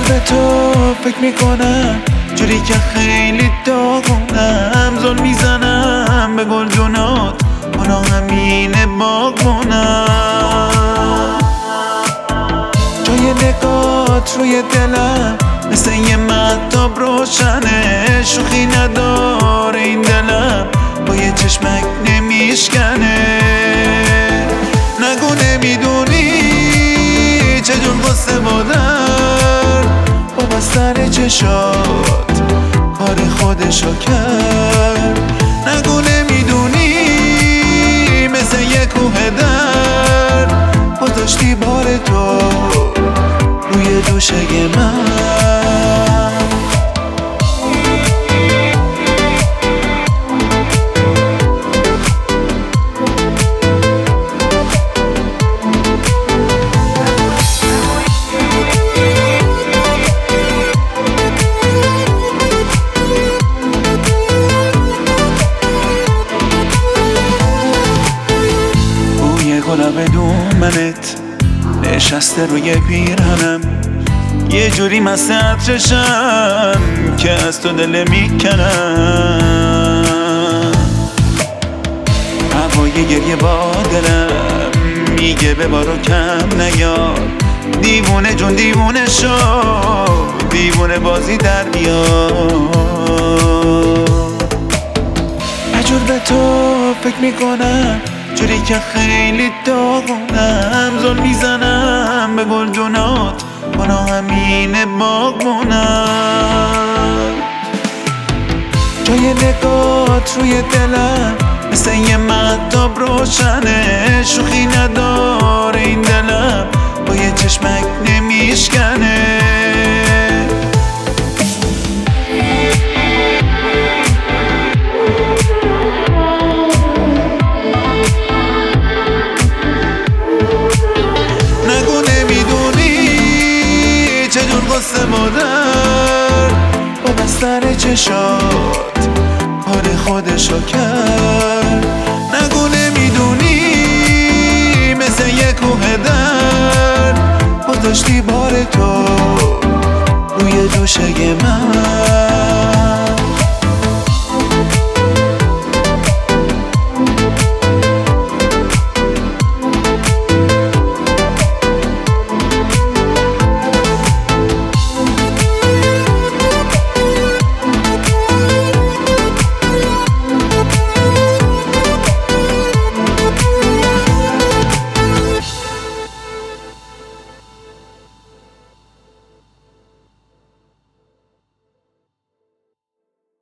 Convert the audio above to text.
به تو فکر میکنم جوری که خیلی داغونم، زل میزنم به گلدونات اونا همینه باغبونم. جای نگات روی دلم مثل یه مهتاب روشنه، شوخی نداره این دلم با یه چشمک نمیشکنه. نگو نمیدونی چجور قصه بادر با بستن چشات کار خودشو کرد. نگو نمیدونی مثل یه کوه درد گذاشتی بار تو روی دوشه من. گلاب دومنت نشسته روی پیرهنم، یه جوری مست عطرشم که از تو دل میکنم. هوای گریه با دلم میگه ببارو کم نیار، دیوونه جون دیوونه شو، دیوونه بازی در بیار. عجور به تو فکر میکنم جوری که خیلی داغونم، زل میزنم به گلدونات اونا همینه باغبونم. جای نگات روی دلم مثل یه مهتاب روشنه، شوخی نداره این دلم با یه چشمک نمیشکنه. قصه مادر با بستن چشات کار خودشو کرد. نگو نمیدونی مثل یه کوه درد گذاشتی بار تو روی دوشه من.